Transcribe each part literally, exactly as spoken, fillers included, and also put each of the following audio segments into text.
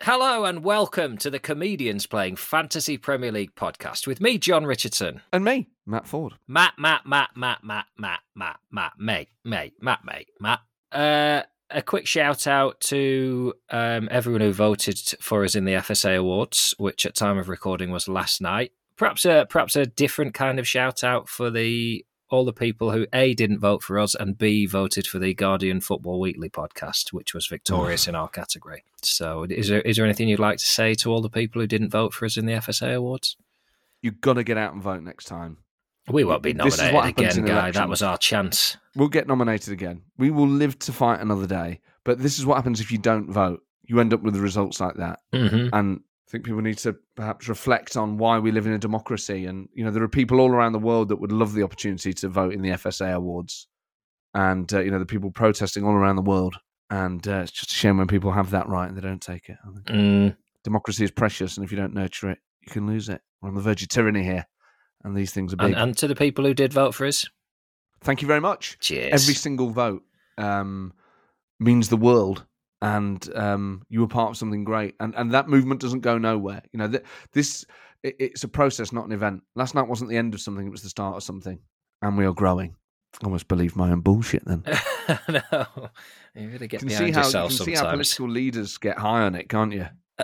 Hello and welcome to the Comedians Playing Fantasy Premier League podcast with me, John Richardson. And me, Matt Ford. Matt, Matt, Matt, Matt, Matt, Matt, Matt, Matt, mate, mate, Matt, mate, Matt. Uh, a quick shout out to um, everyone who voted for us in the F S A Awards, which at time of recording was last night. Perhaps a, perhaps a different kind of shout out for the all the people who A, didn't vote for us, and B, voted for the Guardian Football Weekly podcast, which was victorious in our category. So is there is there anything you'd like to say to all the people who didn't vote for us in the F S A Awards? You've got to get out and vote next time. We won't be This is nominated what happens again, in Guy. elections. That was our chance. We'll get nominated again. We will live to fight another day. But this is what happens if you don't vote. You end up with results like that. Mm-hmm. And I think people need to perhaps reflect on why we live in a democracy. And, you know, there are people all around the world that would love the opportunity to vote in the F S A Awards. And, uh, you know, the people protesting all around the world. And uh, it's just a shame when people have that right and they don't take it. I think. Mm. Democracy is precious. And if you don't nurture it, you can lose it. We're on the verge of tyranny here. And these things are big. And, and to the people who did vote for us, thank you very much. cheers. Every single vote um, means the world. And um, you were part of something great, and and that movement doesn't go nowhere. You know, th- this it, it's a process, not an event. Last night wasn't the end of something; it was the start of something, and we are growing. I almost believe my own bullshit. Then no, you really get you can behind see how you yourself can see sometimes. how political leaders get high on it, can't you?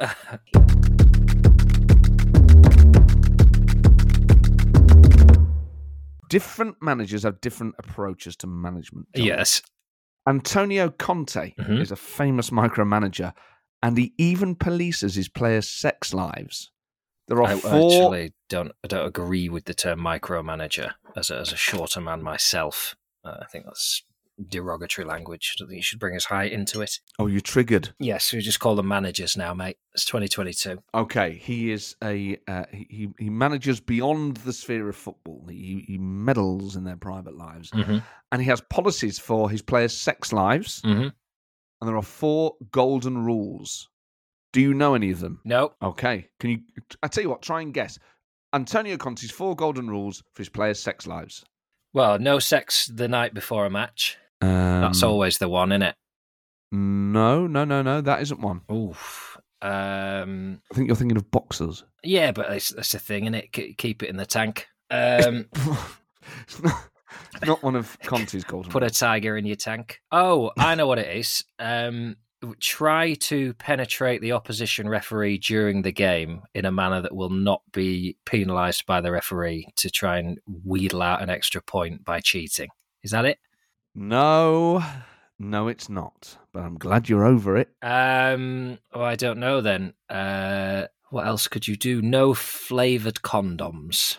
Different managers have different approaches to management. John. Yes. Antonio Conte Mhm. is a famous micromanager, and he even polices his players' sex lives. There are I four. actually don't I don't agree with the term micromanager as a, as a shorter man myself. Uh, I think that's derogatory language. I don't think you should bring us high into it. Oh, you're triggered. Yes, we just call them managers now, mate. It's twenty twenty-two. Okay, he is a uh, he. He manages beyond the sphere of football. He he meddles in their private lives, Mm-hmm. and he has policies for his players' sex lives. Mm-hmm. And there are four golden rules. Do you know any of them? No. Okay, can you? I tell you what. Try and guess. Antonio Conte's four golden rules for his players' sex lives. Well, no sex the night before a match. Um, That's always the one, isn't it? No, no, no, no. That isn't one. Oof. Um, I think you're thinking of boxers. yeah, but it's, that's the thing, isn't it? K- keep it in the tank. Um, It's not, it's not one of Conte's golden put a rules. tiger in your tank. Oh, I know what it is. Um, try to penetrate the opposition referee during the game in a manner that will not be penalised by the referee to try and wheedle out an extra point by cheating. Is that it? No, no, it's not. But I'm glad you're over it. Um, oh, I don't know then. Uh, what else could you do? No flavoured condoms.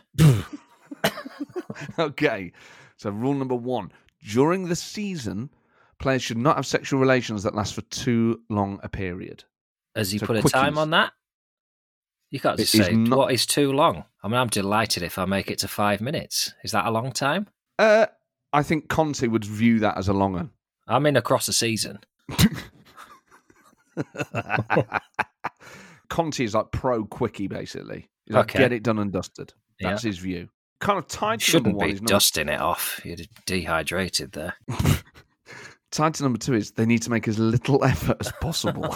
Okay, so rule number one. During the season, players should not have sexual relations that last for too long a period. Has he So put a time quickies. on that? You can't It just is say not- what is too long. I mean, I'm delighted if I make it to five minutes. Is that a long time? Uh, I think Conte would view that as a long one. I'm in across a season. Conte is like pro quickie, basically. He's like, Okay. get it done and dusted. That's his view. Kind of tied to number Shouldn't one be is number dusting it off. You're dehydrated there. tied to number two is they need to make as little effort as possible,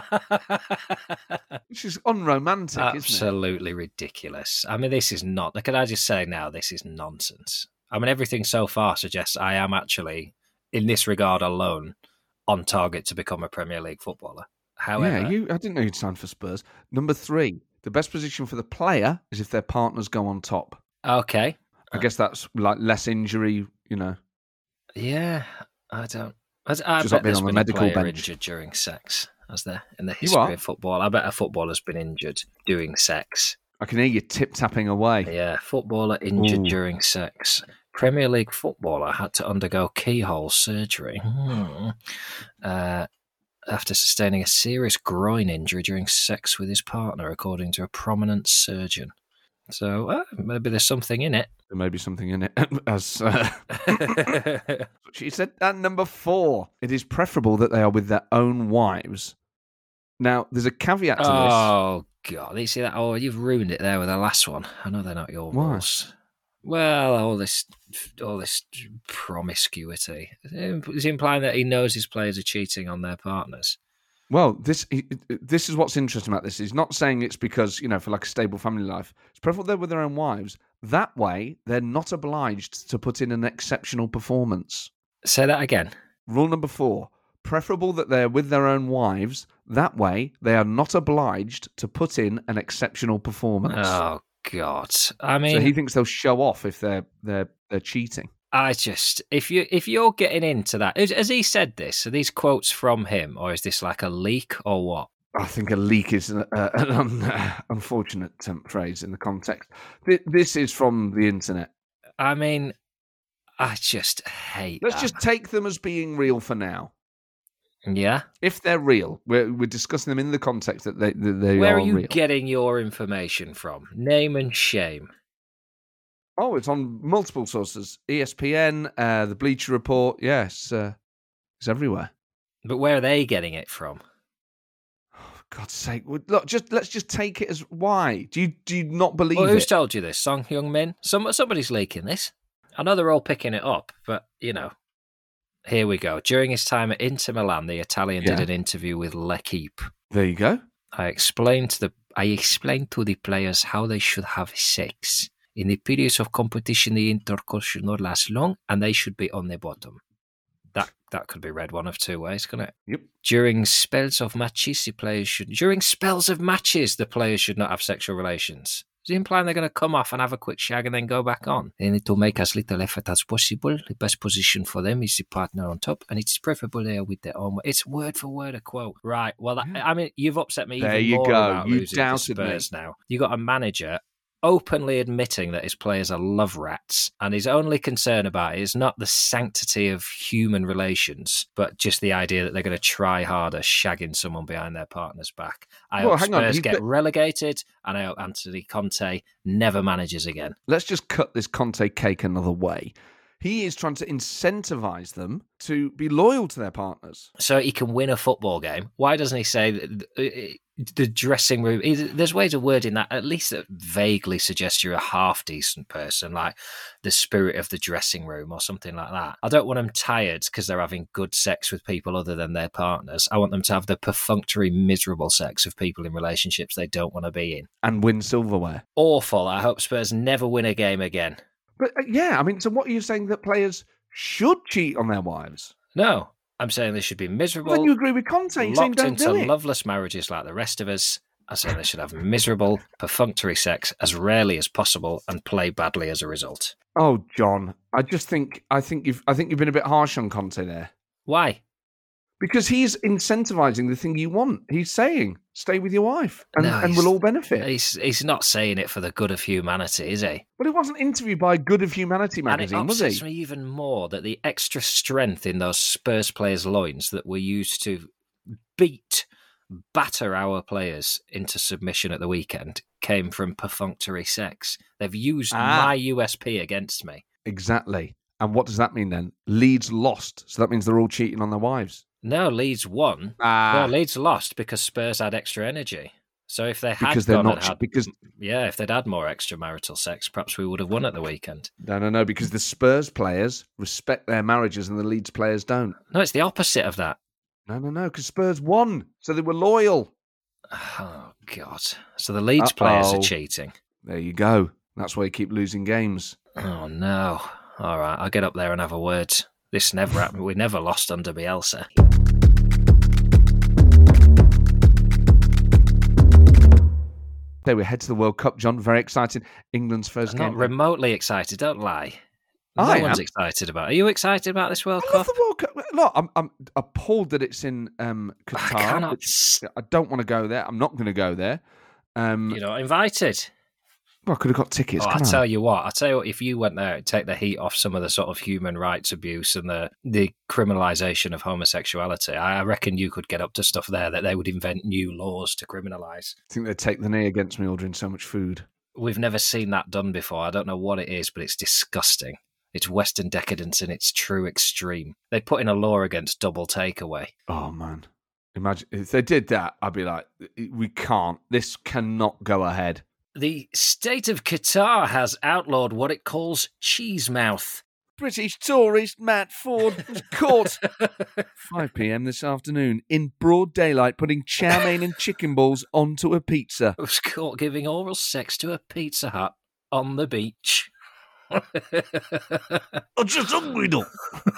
which is unromantic, isn't it? Absolutely ridiculous. I mean, this is not. Can I just say now, this is nonsense. I mean, everything so far suggests I am actually, in this regard alone, on target to become a Premier League footballer. However, Yeah, you. I didn't know you'd signed for Spurs. Number three, the best position for the player is if their partners go on top. okay, I guess that's like less injury, you know. yeah, I don't. I, I Just bet like being there's on the been medical a player bench. injured during sex, has there, in the You history are? of football? I bet a footballer's been injured doing sex. I can hear you tip tapping away. Yeah, footballer injured Ooh. during sex. Premier League footballer had to undergo keyhole surgery hmm. uh, after sustaining a serious groin injury during sex with his partner, according to a prominent surgeon. So uh, maybe there's something in it. There may be something in it. As uh, she said, at number four, it is preferable that they are with their own wives. Now, there's a caveat to this. Oh, God. You see that? Oh, you've ruined it there with the last one. I know they're not your Why? rules. Well, all this all this promiscuity. Is he implying that he knows his players are cheating on their partners? Well, this this is what's interesting about this. He's not saying it's because, you know, for like a stable family life. It's preferable they're with their own wives. That way, they're not obliged to put in an exceptional performance. Say that again. Rule number four. Preferable that they're with their own wives. That way, they are not obliged to put in an exceptional performance. Oh, God. I mean... So he thinks they'll show off if they're they're they're cheating. I just, if you if you're getting into that, has, has he said this? Are these quotes from him, or is this like a leak, or what? I think a leak is an, uh, an un, uh, unfortunate um, phrase in the context. Th- this is from the internet. I mean, I just hate. Let's that. just take them as being real for now. Yeah, if they're real, we're we're discussing them in the context that they that they Where are are you real. getting your information from? Name and shame. Oh, it's on multiple sources. E S P N, uh, the Bleacher Report. Yes, uh, it's everywhere. But where are they getting it from? Oh, for God's sake! Look, just let's just take it as why. Do you do you not believe Well, who's it? told you this? Song Heung-min? Some somebody's leaking this. I know they're all picking it up, but you know. Here we go. During his time at Inter Milan, the Italian Yeah. did an interview with L'Equipe. There you go. I explained to the I explained to the players how they should have sex. In the periods of competition, the intercourse should not last long, and they should be on the bottom. That that could be read one of two ways, couldn't it? Yep. During spells of matches, the players should. During spells of matches, the players should not have sexual relations. Is he implying they're going to come off and have a quick shag and then go back on? They need to make as little effort as possible. The best position for them is the partner on top, and it's preferable they are with their own. It's word for word a quote. Right. Well, that, Yeah. I mean, you've upset me There even you more go. about You losing to doubted me. Spurs now. You got a manager openly admitting that his players are love rats, and his only concern about it is not the sanctity of human relations, but just the idea that they're going to try harder shagging someone behind their partner's back. I Well, hope hang on, Spurs he's get got- relegated, and I hope Anthony Conte never manages again. Let's just cut this Conte cake another way. He is trying to incentivize them to be loyal to their partners. So he can win a football game. Why doesn't he say that the dressing room? There's ways of wording that at least that vaguely suggests you're a half decent person, like the spirit of the dressing room or something like that. I don't want them tired because they're having good sex with people other than their partners. I want them to have the perfunctory, miserable sex of people in relationships they don't want to be in. And win silverware. Awful. I hope Spurs never win a game again. But uh, yeah, I mean, so what are you saying that players should cheat on their wives? No, I'm saying they should be miserable. Then you agree with Conte, saying locked don't into do it. loveless marriages like the rest of us. I say they should have miserable, perfunctory sex as rarely as possible and play badly as a result. Oh, John, I just think I think you've I think you've been a bit harsh on Conte there. Why? Because he's incentivizing the thing you want. He's saying, stay with your wife and, No, and he's- we'll all benefit. He's he's not saying it for the good of humanity, is he? But he wasn't interviewed by Good of Humanity And magazine, it was upsets he? me even more that the extra strength in those Spurs players' loins that were used to beat, batter our players into submission at the weekend came from perfunctory sex. They've used Ah. my U S P against me. Exactly. And what does that mean then? Leeds lost, so that means they're all cheating on their wives. No, Leeds won. Ah, No, Leeds lost because Spurs had extra energy. So if they had because they're gone not and had, because yeah, if they'd had more extramarital sex, perhaps we would have won at the weekend. no, no, no. Because the Spurs players respect their marriages and the Leeds players don't. No, it's the opposite of that. No, no, no. Because Spurs won, so they were loyal. Oh God! So the Leeds players are Uh-oh. cheating. There you go. That's why you keep losing games. Oh no! All right, I'll get up there and have a word. This never happened. We never lost under Bielsa. Okay, we're head to the World Cup, John. Very exciting. England's 1st I'm game. not remotely excited. Don't lie. No I one's am. excited about it. Are you excited about this World I Cup? love the World Cup. Look, I'm, I'm appalled that it's in um, I Qatar. cannot. which- s- I don't want to go there. I'm not going to go there. Um, You're not invited. well, I could have got tickets. Oh, I couldn't I? tell you what, I tell you what, if you went there, it'd take the heat off some of the sort of human rights abuse and the, the criminalisation of homosexuality. I I reckon you could get up to stuff there that they would invent new laws to criminalise. I think they'd take the knee against me ordering so much food. We've never seen that done before. I don't know what it is, but it's disgusting. It's Western decadence in its true extreme. They put in a law against double takeaway. Oh, man. Imagine if they did that, I'd be like, we can't. This cannot go ahead. The state of Qatar has outlawed what it calls cheese mouth. British tourist Matt Ford was caught five p.m. this afternoon in broad daylight putting chow mein and chicken balls onto a pizza. Was caught giving oral sex to a Pizza Hut on the beach. I'm just hungry, though.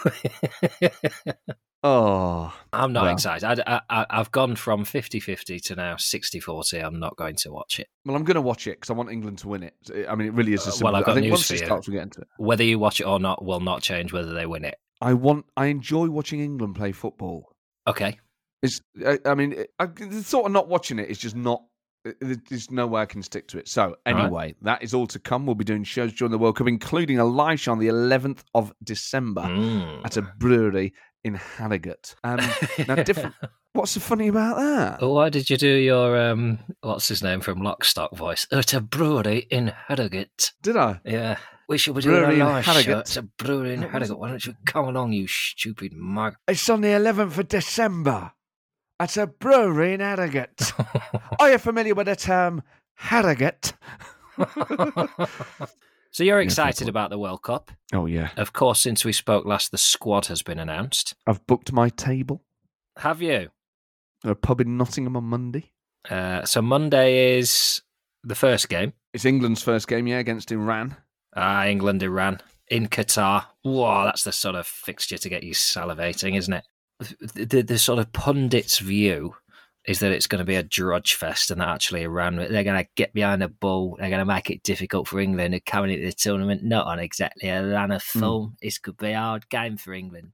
Oh, I'm not well. excited. I, I, I've gone from fifty-fifty to now sixty-forty. I'm not going to watch it. Well, I'm going to watch it because I want England to win it. I mean, it really is a Uh, simple. well, I've got I think news once for it you. starts, we get into it. Whether you watch it or not will not change whether they win it. I want. I enjoy watching England play football. Okay. It's. I, I mean, it, I, the thought of not watching it is just not. There's no way I can stick to it. So anyway, right. That is all to come. We'll be doing shows during the World Cup, including a live show on the eleventh of December mm. at a brewery in Harrogate. Um, now, different. What's so funny about that? Why did you do your um? What's his name from Lockstock voice? At a brewery in Harrogate. Did I? Yeah. We should be doing Brewery a in live show. Harrogate. It's a brewery in Harrogate. Why don't you come along, you stupid mug? It's on the eleventh of December. At a brewery in Harrogate. Are you familiar with the term Harrogate? So you're excited about the World Cup? Oh, yeah. Of course, since we spoke last, the squad has been announced. I've booked my table. Have you? A pub in Nottingham on Monday. Uh, so Monday is the first game. It's England's first game, yeah, against Iran. Ah, England, Iran, in Qatar. Whoa, that's the sort of fixture to get you salivating, isn't it? The, the, the sort of pundits' view is that it's going to be a drudge fest and that actually Iran, they're going to get behind the ball, they're going to make it difficult for England to come into the tournament, not on exactly a run of form. Mm. This could be a hard game for England.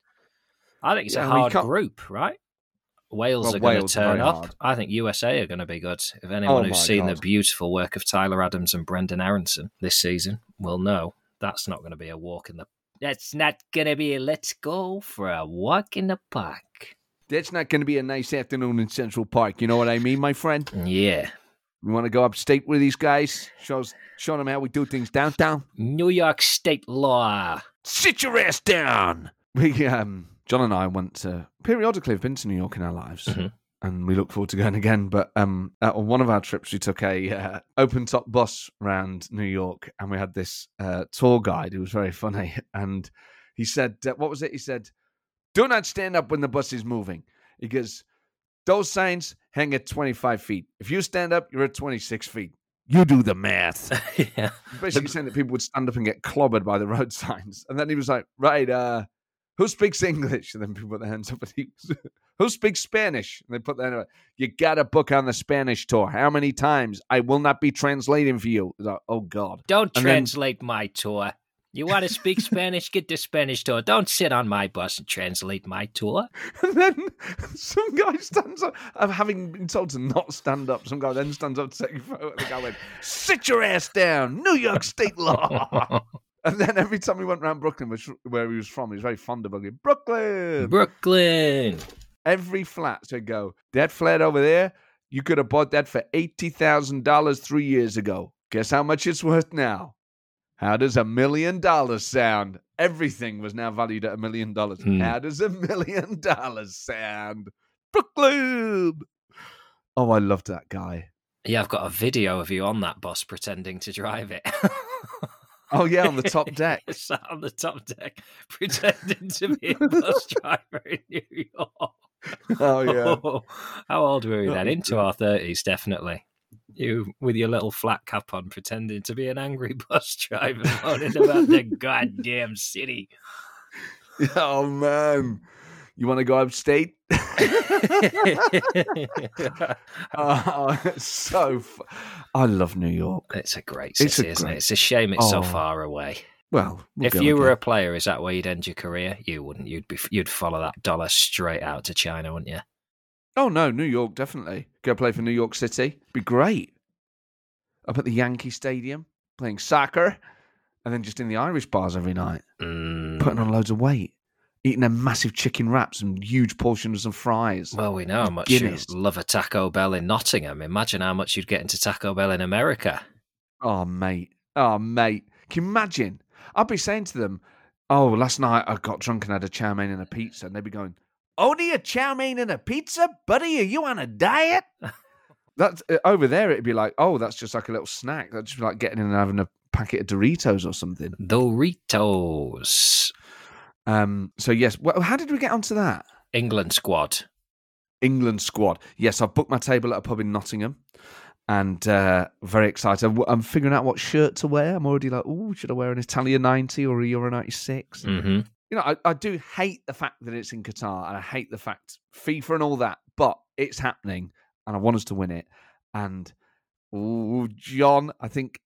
I think it's yeah, a hard group, right? Wales well, are going to turn up. Hard. I think U S A are going to be good. If anyone oh who's seen God. the beautiful work of Tyler Adams and Brendan Aronson this season will know that's not going to be a walk in the That's not going to be a let's go for a walk in the park. That's not going to be a nice afternoon in Central Park. You know what I mean, my friend? Yeah. We want to go upstate with these guys, show, show them how we do things downtown. New York State law. Sit your ass down. We, um, John and I went to, periodically have been to New York in our lives. Mm-hmm. And we look forward to going again. But um, on one of our trips, we took a uh, open-top bus around New York, and we had this uh, tour guide who was very funny. And he said, uh, what was it? He said, do not stand up when the bus is moving. He goes, those signs hang at twenty-five feet. If you stand up, you're at twenty-six feet. You do the math. Yeah. Basically saying that people would stand up and get clobbered by the road signs. And then he was like, right, uh, who speaks English? And then people put their hands up. And he was, who speaks Spanish? And they put their hand up. You got a book on the Spanish tour. How many times? I will not be translating for you. Like, oh, God. Don't and translate then, my tour. You want to speak Spanish? Get the Spanish tour. Don't sit on my bus and translate my tour. And then some guy stands up. I'm having been told to not stand up. Some guy then stands up to take a photo. And the guy went, sit your ass down. New York State law. And then every time we went around Brooklyn, which where he was from, he was very fond of going, Brooklyn. Brooklyn. Every flat to go, that flat over there, you could have bought that for eighty thousand dollars three years ago. Guess how much it's worth now? How does a million dollars sound? Everything was now valued at a million dollars. Hmm. How does a million dollars sound? Brooklyn. Oh, I loved that guy. Yeah, I've got a video of you on that bus pretending to drive it. Oh, yeah, on the top deck. Sat on the top deck, pretending to be a bus driver in New York. Oh, yeah. Oh, how old were we then? Into our thirties, definitely. You with your little flat cap on, pretending to be an angry bus driver, moaning about the goddamn city. Oh, man. You want to go upstate? Oh, it's so fun. I love New York. It's a great city, It's a isn't great- it? It's a shame it's Oh. so far away. Well, we'll If go you were again. a player, is that where you'd end your career? You wouldn't. You'd be. You'd follow that dollar straight out to China, wouldn't you? Oh, no, New York, definitely. Go play for New York City. Be great. Up at the Yankee Stadium, playing soccer, and then just in the Irish bars every night, Mm. putting on loads of weight, eating a massive chicken wraps and huge portions of fries. Well, we know how much Guinness. you love a Taco Bell in Nottingham. Imagine how much you'd get into Taco Bell in America. Oh, mate. Oh, mate. Can you imagine? I'd be saying to them, oh, last night I got drunk and had a chow mein and a pizza. And they'd be going, only a chow mein and a pizza? Buddy, are you on a diet? That's uh, over there, it'd be like, oh, that's just like a little snack. That'd just be like getting in and having a packet of Doritos or something. Doritos. Um, so yes, well, how did we get onto that? England squad. England squad. Yes, I've booked my table at a pub in Nottingham, and uh, very excited. I'm, I'm figuring out what shirt to wear. I'm already like, oh, should I wear an Italia ninety or a Euro ninety-six? Mm-hmm. You know, I, I do hate the fact that it's in Qatar, and I hate the fact FIFA and all that, but it's happening, and I want us to win it. And oh, John, I think,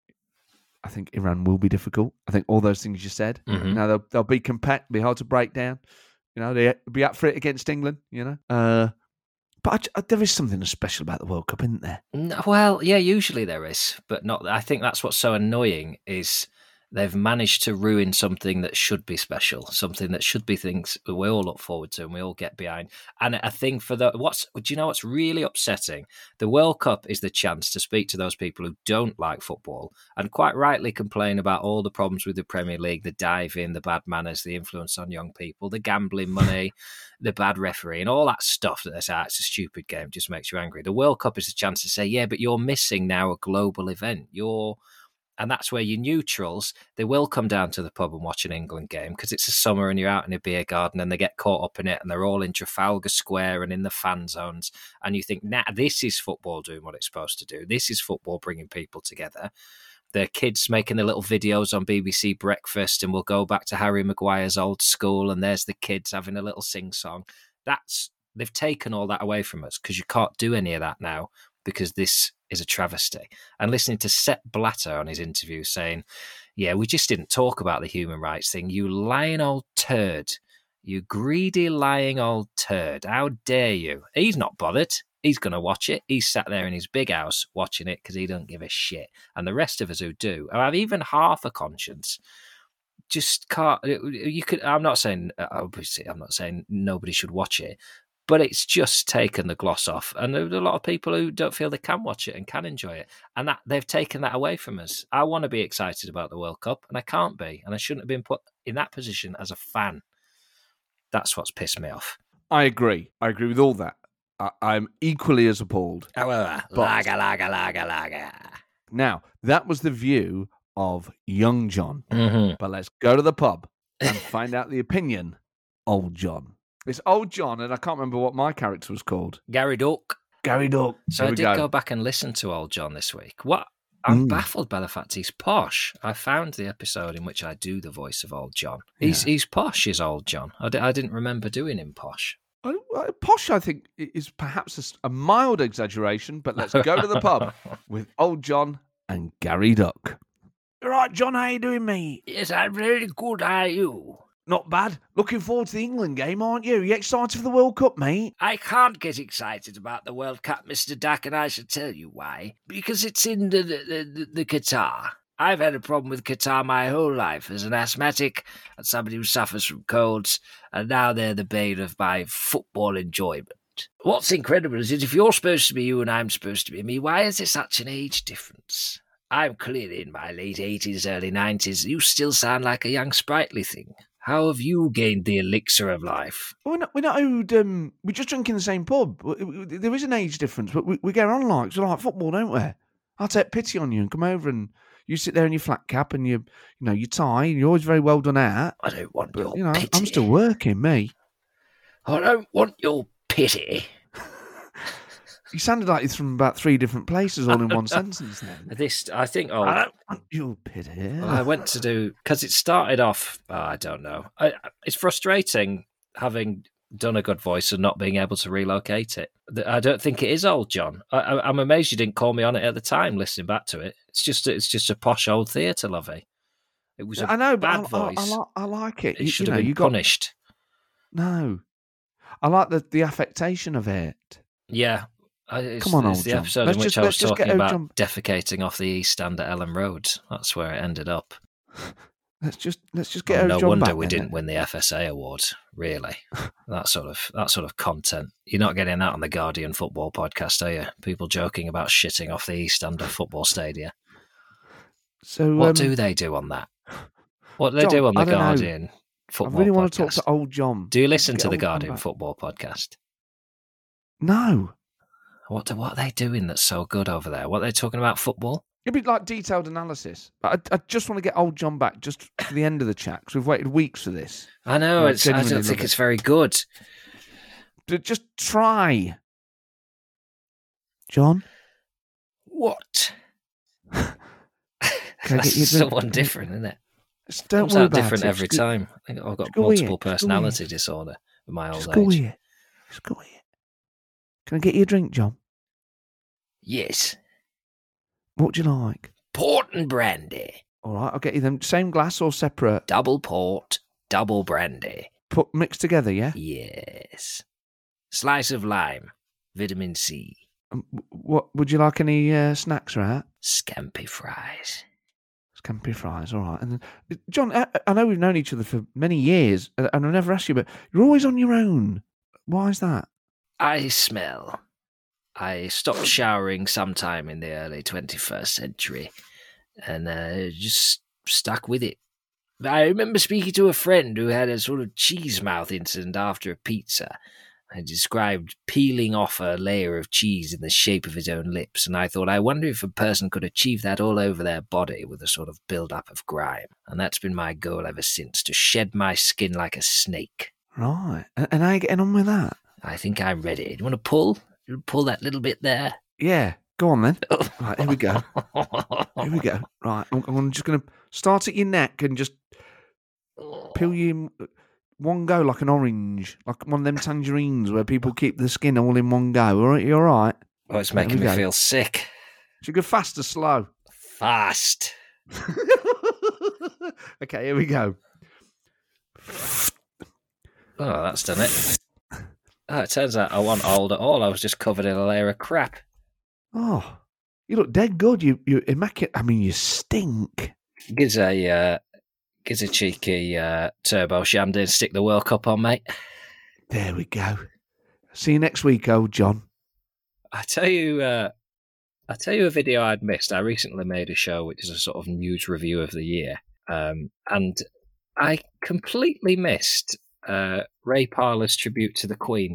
I think Iran will be difficult. I think all those things you said. Mm-hmm. You know, they'll, they'll be compact, be hard to break down. You know, they'll be up for it against England. You know, uh, but I, I, there is something special about the World Cup, isn't there? No, well, yeah, usually there is, but not. I think that's what's so annoying is they've managed to ruin something that should be special, something that should be things we all look forward to and we all get behind. And a thing for the what's do you know what's really upsetting? The World Cup is the chance to speak to those people who don't like football and quite rightly complain about all the problems with the Premier League, the diving, the bad manners, the influence on young people, the gambling money, the bad referee, and all that stuff that they say, ah, it's a stupid game, just makes you angry. The World Cup is a chance to say, yeah, but you're missing now a global event. You're And that's where you neutrals, they will come down to the pub and watch an England game because it's a summer and you're out in a beer garden and they get caught up in it and they're all in Trafalgar Square and in the fan zones. And you think, nah, this is football doing what it's supposed to do. This is football bringing people together. The kids making the little videos on B B C Breakfast and we'll go back to Harry Maguire's old school and there's the kids having a little sing-song. That's, they've taken all that away from us because you can't do any of that now because this is a travesty. And listening to Sepp Blatter on his interview saying, yeah, we just didn't talk about the human rights thing. You lying old turd. You greedy, lying old turd. How dare you? He's not bothered. He's going to watch it. He's sat there in his big house watching it because he doesn't give a shit. And the rest of us who do, who have even half a conscience, just can't. You could. I'm not saying, obviously, I'm not saying nobody should watch it, but it's just taken the gloss off. And there are a lot of people who don't feel they can watch it and can enjoy it. And that they've taken that away from us. I want to be excited about the World Cup, and I can't be. And I shouldn't have been put in that position as a fan. That's what's pissed me off. I agree. I agree with all that. I, I'm equally as appalled. However, But- lager, lager, lager, lager. Now, that was the view of young John. Mm-hmm. But let's go to the pub and find out the opinion of old John. It's old John, and I can't remember what my character was called. Gary Duck. Gary Duck. So Here I we did go. go back and listen to old John this week. What? I'm Mm. baffled by the fact he's posh. I found the episode in which I do the voice of old John. He's he's posh, is old John. I, d- I didn't remember doing him posh. Uh, uh, Posh, I think, i- is perhaps a s- a, mild exaggeration, but let's go to the pub with old John and Gary Duck. All right, John, how you doing, mate? Yes, I'm very good. How are you? Not bad. Looking forward to the England game, aren't you? You excited for the World Cup, mate? I can't get excited about the World Cup, Mister Duck, and I shall tell you why. Because it's in the, the, the, the Qatar. I've had a problem with Qatar my whole life as an asthmatic and somebody who suffers from colds, and now they're the bane of my football enjoyment. What's incredible is that if you're supposed to be you and I'm supposed to be me, why is there such an age difference? I'm clearly in my late eighties, early nineties. You still sound like a young sprightly thing. How have you gained the elixir of life? We're not, we're not owed, um, we just drink in the same pub. W- w- There is an age difference, but we, we get on like, we like football, don't we? I'll take pity on you and come over and you sit there in your flat cap and you, you know, your tie, and you're always very well done out. I don't want But, your you know, pity. I'm still working, me. I don't want your pity. You sounded like it's from about three different places all in one sentence then. This, I think, oh, I don't want your pity. I went to do, because it started off, oh, I don't know. I, it's frustrating having done a good voice and not being able to relocate it. I don't think it is old John. I, I, I'm amazed you didn't call me on it at the time, listening back to it. It's just it's just a posh old theatre, lovey. It was a I know, but bad I, I, voice. I, like, I like it. It You- should you have know, been you got, punished. No. I like the, the affectation of it. Yeah. I- It's, Come on, it's old the John. episode Let's in which just- I was let's just get talking old about John- defecating off the East Stand at Ellen Road. That's where it ended up. Let's just let's just get Oh, old no John wonder back we then. didn't win the F S A award. Really, that sort of that sort of content. You're not getting that on the Guardian football podcast, are you? People joking about shitting off the East Stand of football stadia. So What um, do they do on that? What do they John, do on the I don't know. Guardian I football really podcast? want to talk to old John. Do you listen Get to the old John Guardian back. football podcast? No. What do, what are they doing that's so good over there? What are they talking about football? It'd be like detailed analysis. I, I just want to get old John back just for the end of the chat because we've waited weeks for this. I know. I It's, I genuinely don't think love it's it. very good. Just try. John? What? Can I That's get you a drink? someone Can I- different, isn't it? Just don't Comes worry out about different it. every Just go- time. I think I've got just go multiple here. Just go personality disorder at my old Just go age. here. Just go here. Can I get you a drink, John? Yes. What would you like? Port and brandy. All right, I'll get you them. Same glass or separate? Double port, double brandy. Put mixed together, yeah? Yes. Slice of lime. Vitamin C. Um, w- what would you like? Any uh, snacks, right? Scampi fries. Scampi fries, all right. And then, uh, John, I, I know we've known each other for many years, uh, and I never asked you, but you're always on your own. Why is that? I smell. I stopped showering sometime in the early twenty-first century and uh, just stuck with it. I remember speaking to a friend who had a sort of cheese mouth incident after a pizza. I described peeling off a layer of cheese in the shape of his own lips, and I thought, I wonder if a person could achieve that all over their body with a sort of build-up of grime. And that's been my goal ever since, to shed my skin like a snake. Right. And, and how are you getting on with that? I think I'm ready. Do you want to pull? You pull that little bit there? Yeah. Go on then. Right, here we go. Here we go. Right, I'm, I'm just going to start at your neck and just peel you in one go like an orange, like one of them tangerines where people keep the skin all in one go. All right, you all right? Oh, it's There making we me go. feel sick. Should we go fast or slow? Fast. Okay, here we go. Oh, that's done it. Oh, it turns out I wasn't old at all. I was just covered in a layer of crap. Oh, you look dead good. You, you immaculate. I mean, you stink. Gives a, uh, gives a cheeky uh, turbo shandy and stick the World Cup on, mate. There we go. See you next week, old John. I tell you, uh, I tell you a video I'd missed. I recently made a show which is a sort of news review of the year, um, and I completely missed uh, Ray Parlour's tribute to the Queen.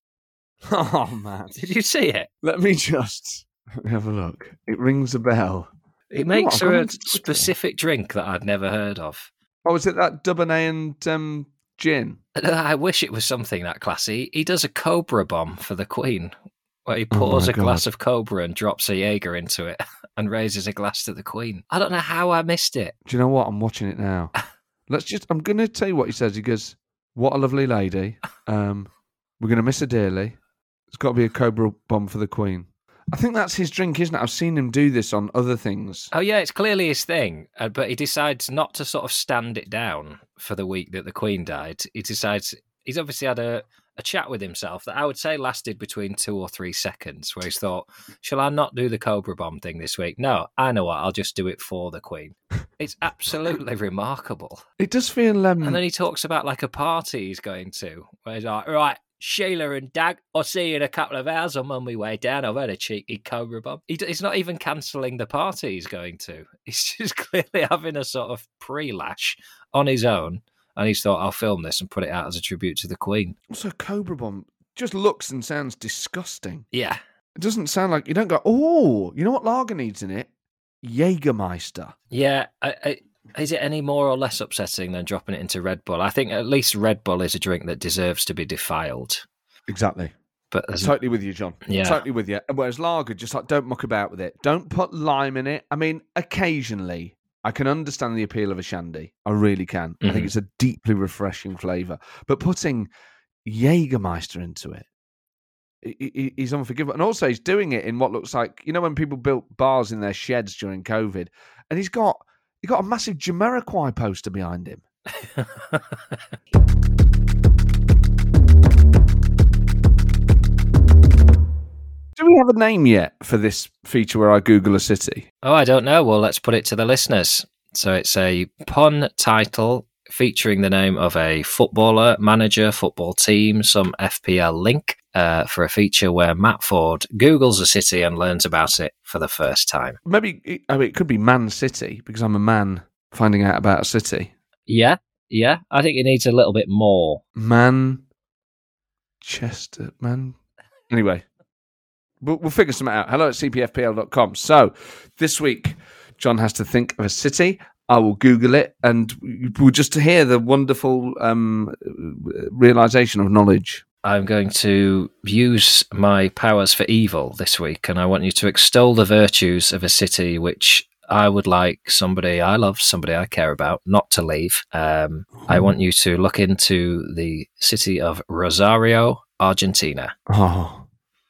Oh, man. Did you see it? Let me just let me have a look. It rings a bell. It Come makes on, her go a onto Twitter. specific drink that I'd never heard of. Oh, is it that Dubonnet and um, gin? I wish it was something that classy. He does a Cobra bomb for the Queen, where he Oh pours my a glass God. of Cobra and drops a Jaeger into it and raises a glass to the Queen. I don't know how I missed it. Do you know what? I'm watching it now. Let's just. I'm going to tell you what he says. He goes, "What a lovely lady. Um, we're going to miss her dearly. It's got to be a Cobra bomb for the Queen." I think that's his drink, isn't it? I've seen him do this on other things. Oh, yeah, it's clearly his thing, uh, but he decides not to sort of stand it down for the week that the Queen died. He decides, he's obviously had a, a chat with himself that I would say lasted between two or three seconds, where he's thought, shall I not do the Cobra bomb thing this week? No, I know what, I'll just do it for the Queen. It's absolutely remarkable. It does feel. Um, And then he talks about like a party he's going to, where he's like, right, Sheila and Dag, I'll see you in a couple of hours. I'm on my way down. I've had a cheeky Cobra bomb. He, he's not even cancelling the party he's going to. He's just clearly having a sort of pre-lash on his own. And he's thought, I'll film this and put it out as a tribute to the Queen. also, Cobra bomb just looks and sounds disgusting. Yeah. It doesn't sound like you don't go. Oh, you know what lager needs in it? Jägermeister. Yeah. I, I, is it any more or less upsetting than dropping it into Red Bull? I think at least Red Bull is a drink that deserves to be defiled. Exactly. But there's Totally with you, John. Yeah. Totally with you. Whereas lager, just like don't muck about with it. Don't put lime in it. I mean, occasionally I can understand the appeal of a shandy. I really can. I think Mhm. it's a deeply refreshing flavour. But putting Jägermeister into it, i- i- he's unforgivable. And also, he's doing it in what looks like, you know, when people built bars in their sheds during COVID, and he's got he got a massive Jamiroquai poster behind him. Do we have a name yet for this feature where I Google a city? Oh, I don't know. Well, let's put it to the listeners. So it's a pun title featuring the name of a footballer, manager, football team, some F P L link uh, for a feature where Matt Ford Googles a city and learns about it for the first time. Maybe it, I mean, it could be Man City because I'm a man finding out about a city. Yeah, yeah. I think it needs a little bit more. Man Chester, man. Anyway, we'll, we'll figure something out. Hello at c p f p l dot com. So this week, John has to think of a city. I will Google it, and we'll just hear the wonderful um, realization of knowledge. I'm going to use my powers for evil this week, and I want you to extol the virtues of a city which I would like somebody I love, somebody I care about, not to leave. Um, I want you to look into the city of Rosario, Argentina. Oh,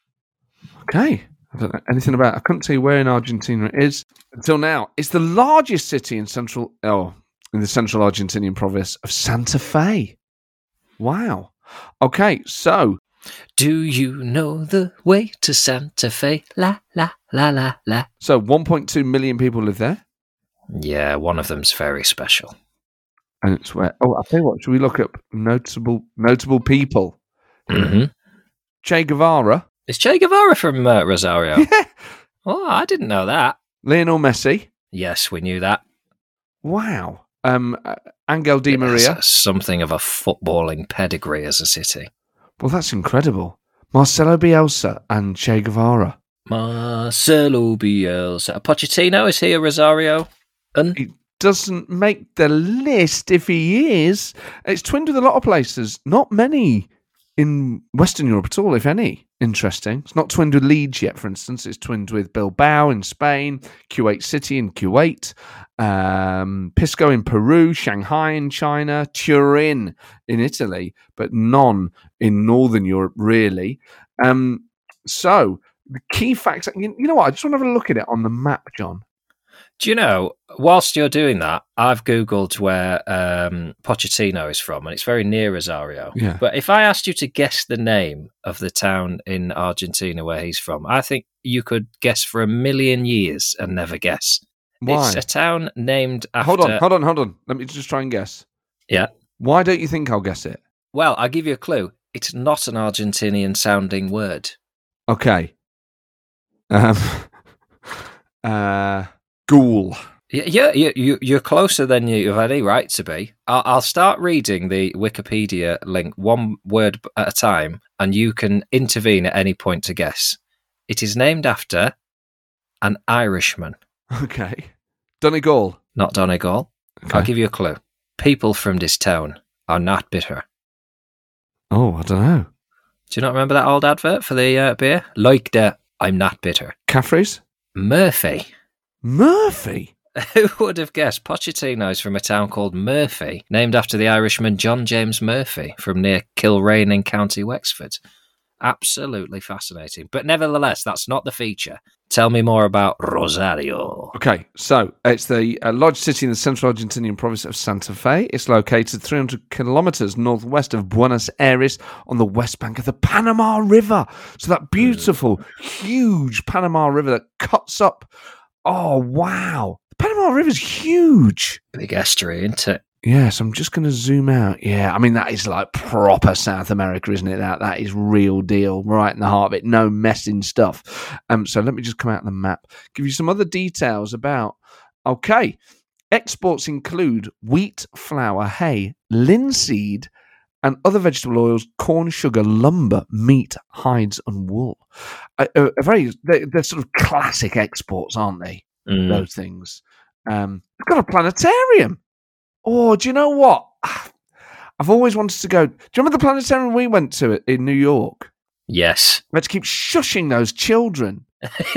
okay. I don't know anything about it. I couldn't tell you where in Argentina it is until now. It's the largest city in central, oh, in the central Argentinian province of Santa Fe. Wow. Okay, so do you know the way to Santa Fe? La la la la la. So one point two million people live there. Yeah, one of them's very special. And it's where? Oh, I'll tell you what. Should we look up notable notable people? Mm-hmm. Che Guevara. Is Che Guevara from uh, Rosario? Yeah. Oh, I didn't know that. Lionel Messi. Yes, we knew that. Wow. Um, uh, Angel Di Maria. Yes, something of a footballing pedigree as a city. Well, that's incredible. Marcelo Bielsa and Che Guevara. Marcelo Bielsa. Pochettino, is he a Rosario? He doesn't make the list if he is. It's twinned with a lot of places. Not many in Western Europe at all, if any. Interesting. It's not twinned with Leeds yet, for instance. It's twinned with Bilbao in Spain, Kuwait City in Kuwait, um, Pisco in Peru, Shanghai in China, Turin in Italy, but none in Northern Europe, really. Um, so, the key facts... You, you know what? I just want to have a look at it on the map, John. Do you know, whilst you're doing that, I've Googled where um, Pochettino is from, and it's very near Rosario. Yeah. But if I asked you to guess the name of the town in Argentina where he's from, I think you could guess for a million years and never guess. Why? It's a town named after... Hold on, hold on, hold on. Let me just try and guess. Yeah. Why don't you think I'll guess it? Well, I'll give you a clue. It's not an Argentinian-sounding word. Okay. Um... uh... Ghoul. Yeah, you, you, you're closer than you have any right to be. I'll, I'll start reading the Wikipedia link one word at a time, and you can intervene at any point to guess. It is named after an Irishman. Okay. Donegal. Not Donegal. Okay. I'll give you a clue. People from this town are not bitter. Oh, I don't know. Do you not remember that old advert for the uh, beer? Like the I'm not bitter. Caffrey's? Murphy. Murphy? Who would have guessed Pochettino's from a town called Murphy, named after the Irishman John James Murphy from near Kilrain in County Wexford? Absolutely fascinating. But nevertheless, that's not the feature. Tell me more about Rosario. Okay, so it's the uh, largest city in the central Argentinian province of Santa Fe. It's located three hundred kilometers northwest of Buenos Aires on the west bank of the Panama River. So that beautiful, mm. huge Panama River that cuts up. Oh, wow. The Panama River's huge. Big estuary, isn't it? Yes, I'm just going to zoom out. Yeah, I mean, that is like proper South America, isn't it? That That is real deal, right in the heart of it. No messing stuff. Um, so let me just come out the map, give you some other details about... Okay, exports include wheat, flour, hay, linseed, and other vegetable oils, corn, sugar, lumber, meat, hides, and wool. A, a, a very, they're, they're sort of classic exports, aren't they? Mm. Those things. Um, we've got a planetarium. Oh, do you know what? I've always wanted to go. Do you remember the planetarium we went to in New York? Yes. We had to keep shushing those children.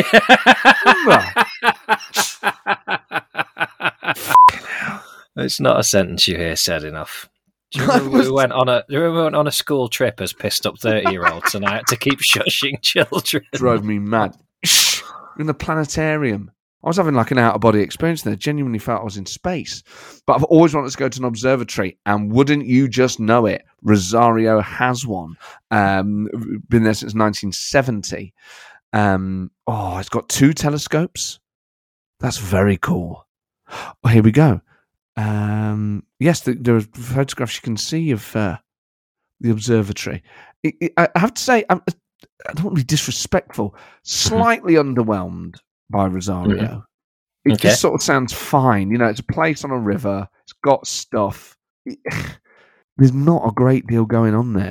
It's not a sentence you hear said enough. Do you remember was... we went on a? Do you remember we went on a school trip as pissed up thirty-year-olds, and I had to keep shushing children? Drove me mad. Shh! In the planetarium. I was having like an out-of-body experience there. Genuinely felt I was in space. But I've always wanted to go to an observatory, and wouldn't you just know it, Rosario has one. Um, been there since nineteen seventy. Um, oh, it's got two telescopes. That's very cool. Oh, here we go. Um, yes, the, there are photographs you can see of uh, the observatory. It, it, I have to say, I'm, I don't want to be disrespectful, slightly mm-hmm. underwhelmed by Rosario. Mm-hmm. It okay. just sort of sounds fine. You know, it's a place on a river. It's got stuff. It, there's not a great deal going on there.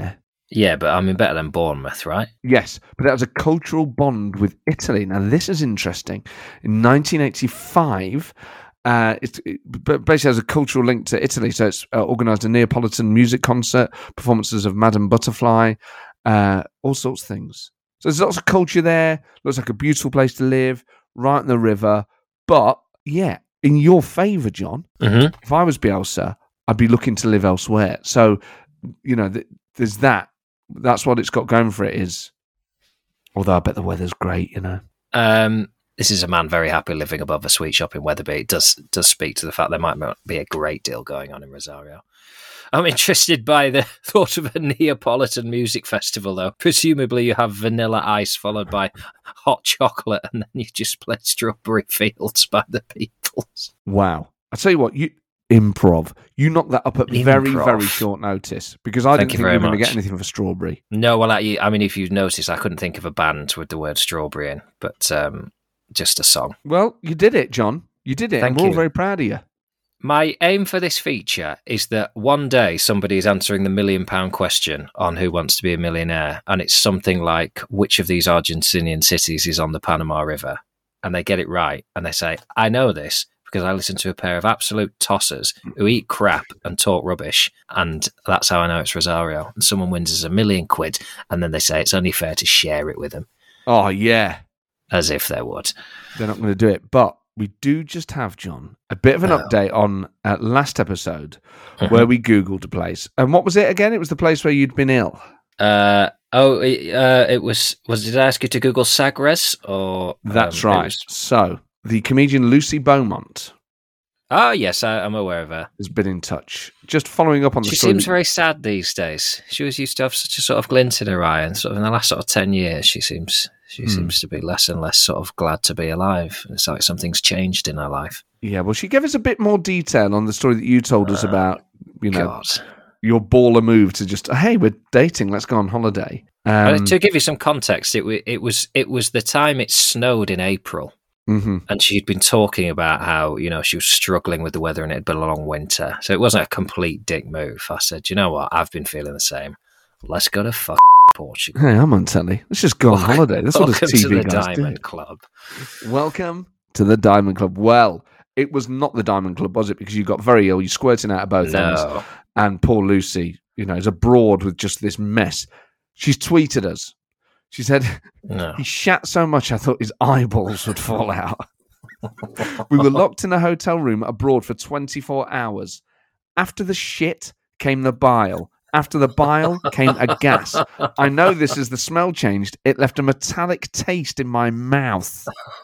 Yeah, but I mean, better than Bournemouth, right? Yes, but that was a cultural bond with Italy. Now, this is interesting. In nineteen eighty-five, uh, it's, it basically has a cultural link to Italy. So it's uh, organised a Neapolitan music concert, performances of Madame Butterfly, uh, all sorts of things. So there's lots of culture there. Looks like a beautiful place to live, right on the river. But, yeah, in your favour, John, Mm-hmm. if I was Bielsa, I'd be looking to live elsewhere. So, you know, th- there's that. That's what it's got going for it is. Although I bet the weather's great, you know. Um, this is a man very happy living above a sweet shop in Wetherby. It does does speak to the fact there might not be a great deal going on in Rosario. I'm interested by the thought of a Neapolitan music festival, though. Presumably you have vanilla ice followed by hot chocolate, and then you just play Strawberry Fields by the Beatles. Wow. I tell you what, you improv. You knocked that up at Improv. very, very short notice because I Thank didn't you think we very were going to much. get anything for Strawberry. No, well, I, I mean, if you've noticed, I couldn't think of a band with the word strawberry in, but um, just a song. Well, you did it, John. You did it. Thank and we're all you. very proud of you. My aim for this feature is that one day somebody is answering the million pound question on Who Wants to Be a Millionaire, and it's something like, which of these Argentinian cities is on the Panama River? And they get it right, and they say, I know this because I listen to a pair of absolute tossers who eat crap and talk rubbish, and that's how I know it's Rosario. And someone wins us a million quid, and then they say it's only fair to share it with them, Oh, yeah. as if they would. They're not going to do it. But we do just have, John, a bit of an Oh. update on uh, last episode Mhm. where we Googled a place. And what was it again? It was the place where you'd been ill. Uh, oh, it, uh, it was, was, did I ask you to Google Sagres or? That's um, it right. was- So the comedian Lucy Beaumont Oh, yes, I, I'm aware of her. has been in touch. Just following up on the She story. seems that- very sad these days. She was used to have such a sort of glint in her eye, and sort of in the last sort of ten years, she seems she Hmm. seems to be less and less sort of glad to be alive. It's like something's changed in her life. Yeah, well, she gave us a bit more detail on the story that you told us Oh, about, you know, God. your baller move to just, hey, we're dating, let's go on holiday. Uh, Um, to give you some context, it, wa- it was it was the time it snowed in April. mhm. And she'd been talking about how, you know, she was struggling with the weather and it had been a long winter. So it wasn't a complete dick move. I said, you know what? I've been feeling the same. Let's go to fuck Portugal. Hey, I'm on telly. Let's just go on Welcome- holiday. That's what a Welcome T to V the guys Diamond Club. do. Welcome to the Diamond Club. Well, it was not the Diamond Club, was it? Because you got very ill. You're squirting out of both ends. No. And poor Lucy, you know, is abroad with just this mess. She's tweeted us. She said, No. he shat so much I thought his eyeballs would fall out. We were locked in a hotel room abroad for twenty-four hours. After the shit came the bile. After the bile came a gas. I know this as the smell changed. It left a metallic taste in my mouth.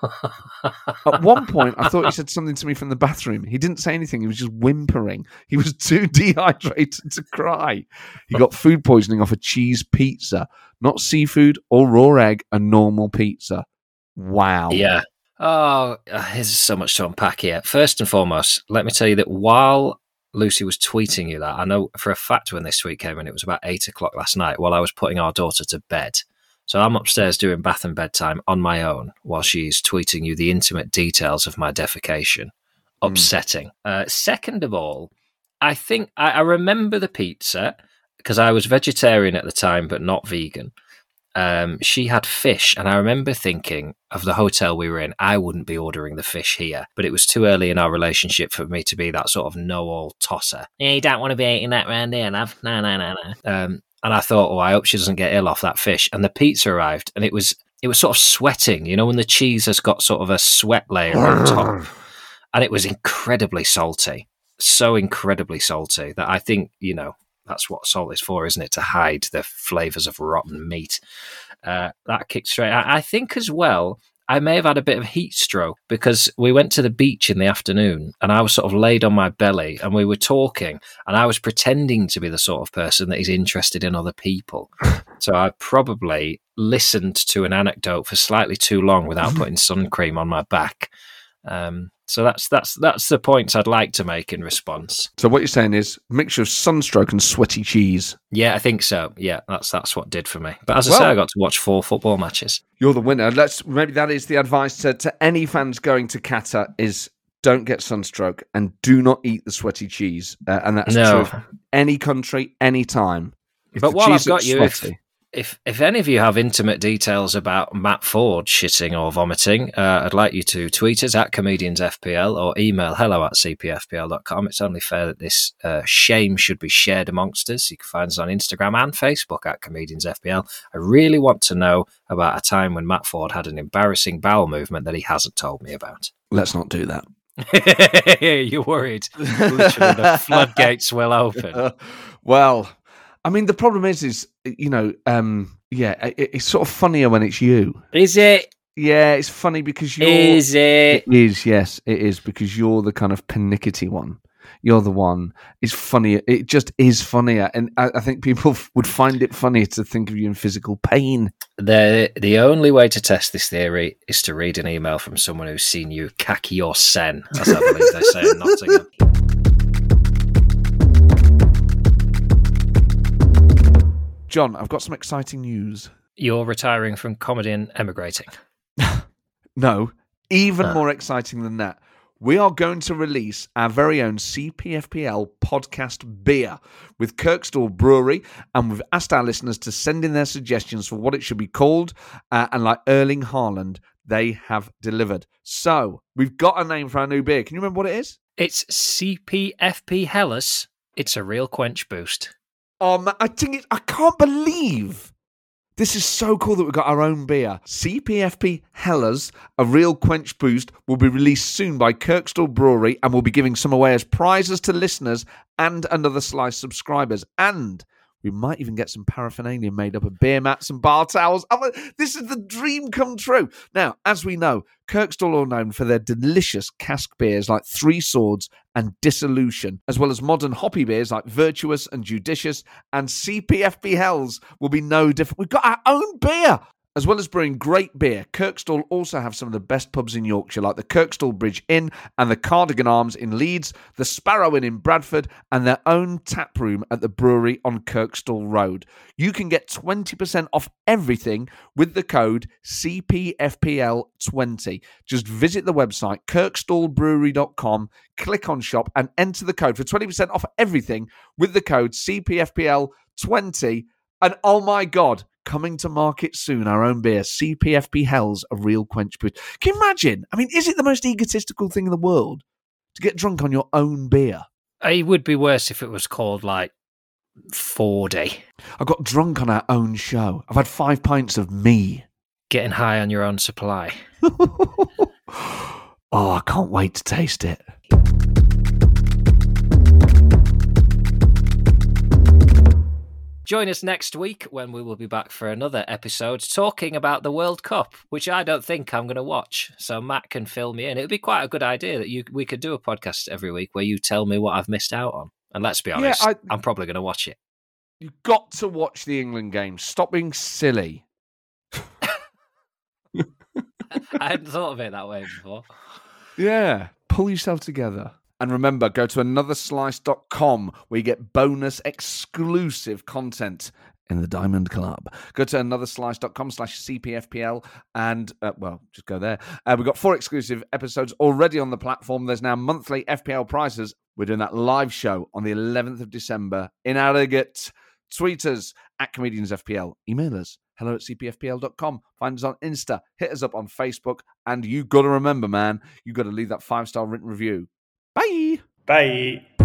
At one point, I thought he said something to me from the bathroom. He didn't say anything. He was just whimpering. He was too dehydrated to cry. He got food poisoning off a cheese pizza, not seafood or raw egg, a normal pizza. Wow. Yeah. Oh, uh, there's so much to unpack here. First and foremost, let me tell you that while Lucy was tweeting you that, I know for a fact when this tweet came in, it was about eight o'clock last night while I was putting our daughter to bed. So I'm upstairs doing bath and bedtime on my own while she's tweeting you the intimate details of my defecation. Upsetting. Uh, second of all, I think I, I remember the pizza because I was vegetarian at the time, but not vegan. Um, she had fish, and I remember thinking of the hotel we were in, I wouldn't be ordering the fish here, but it was too early in our relationship for me to be that sort of know-all tosser. Yeah, you don't want to be eating that round here, love. No, no, no, no. Um, and I thought, oh, I hope she doesn't get ill off that fish. And the pizza arrived, and it was it was sort of sweating, you know, when the cheese has got sort of a sweat layer on top, and it was incredibly salty, so incredibly salty that I think, you know, that's what salt is for, isn't it? To hide the flavours of rotten meat. Uh, that kicked straight. I, I think as well, I may have had a bit of heat stroke because we went to the beach in the afternoon and I was sort of laid on my belly and we were talking and I was pretending to be the sort of person that is interested in other people. So I probably listened to an anecdote for slightly too long without putting sun cream on my back. Um, so that's that's that's the points I'd like to make in response. So what you're saying is mixture of sunstroke and sweaty cheese. Yeah, I think so. Yeah, that's that's what did for me. But as I Well- say, I got to watch four football matches. You're the winner. Let's maybe that is the advice to, to any fans going to Qatar is don't get sunstroke and do not eat the sweaty cheese. Uh, and that's No. true. Any country, any time. If but the while I've cheese got looks you, if, sweaty- if if any of you have intimate details about Matt Ford shitting or vomiting, uh, I'd like you to tweet us at comediansfpl or email hello at c p f p l dot com. It's only fair that this uh, shame should be shared amongst us. You can find us on Instagram and Facebook at comediansfpl. I really want to know about a time when Matt Ford had an embarrassing bowel movement that he hasn't told me about. Let's not do that. You're worried. Literally, the floodgates will open. Uh, well, I mean, the problem is, is you know, um, yeah, it, it's sort of funnier when it's you. Is it? Yeah, it's funny because you're. Is it? It is, yes, it is because you're the kind of pernickety one. You're the one. It's funnier. It just is funnier, and I, I think people f- would find it funnier to think of you in physical pain. The the only way to test this theory is to read an email from someone who's seen you khaki your sen, as I believe they say in Nottingham. John, I've got some exciting news. You're retiring from comedy and emigrating. No, even Ah. more exciting than that. We are going to release our very own C P F P L podcast beer with Kirkstall Brewery, and we've asked our listeners to send in their suggestions for what it should be called, uh, and like Erling Haaland, they have delivered. So, we've got a name for our new beer. Can you remember what it is? It's C P F P Hellas. It's a real quench boost. Um, I think it, I can't believe this is so cool that we've got our own beer. C P F P Hellas, a real quench boost, will be released soon by Kirkstall Brewery, and we'll be giving some away as prizes to listeners and Another Slice subscribers. And we might even get some paraphernalia made up of beer mats and bar towels. Oh, this is the dream come true. Now, as we know, Kirkstall are known for their delicious cask beers like Three Swords and Dissolution, as well as modern hoppy beers like Virtuous and Judicious, and C P F P Hells will be no different. We've got our own beer! As well as brewing great beer, Kirkstall also have some of the best pubs in Yorkshire, like the Kirkstall Bridge Inn and the Cardigan Arms in Leeds, the Sparrow Inn in Bradford, and their own tap room at the brewery on Kirkstall Road. You can get twenty percent off everything with the code C P F P L twenty. Just visit the website kirkstall brewery dot com, click on shop, and enter the code for twenty percent off everything with the code C P F P L twenty. And oh my God, coming to market soon, our own beer, C P F P Hells, a real quench boost. Can you imagine? I mean, is it the most egotistical thing in the world to get drunk on your own beer? It would be worse if it was called, like, forty. I got drunk on our own show. I've had five pints of me. Getting high on your own supply. Oh, I can't wait to taste it. Join us next week when we will be back for another episode talking about the World Cup, which I don't think I'm going to watch. So Matt can fill me in. It would be quite a good idea that you we could do a podcast every week where you tell me what I've missed out on. And let's be honest, Yeah, I- I'm probably going to watch it. You've got to watch the England game. Stop being silly. I hadn't thought of it that way before. Yeah, pull yourself together. And remember, go to another slice dot com where you get bonus exclusive content in the Diamond Club. Go to another slice dot com slash C P F P L and, uh, well, just go there. Uh, we've got four exclusive episodes already on the platform. There's now monthly F P L prizes. We're doing that live show on the eleventh of December in Harrogate. Tweet us at Comedians F P L. Email us, hello at c p f p l dot com. Find us on Insta. Hit us up on Facebook. And you got to remember, man, you got to leave that five-star written review. Bye. Bye.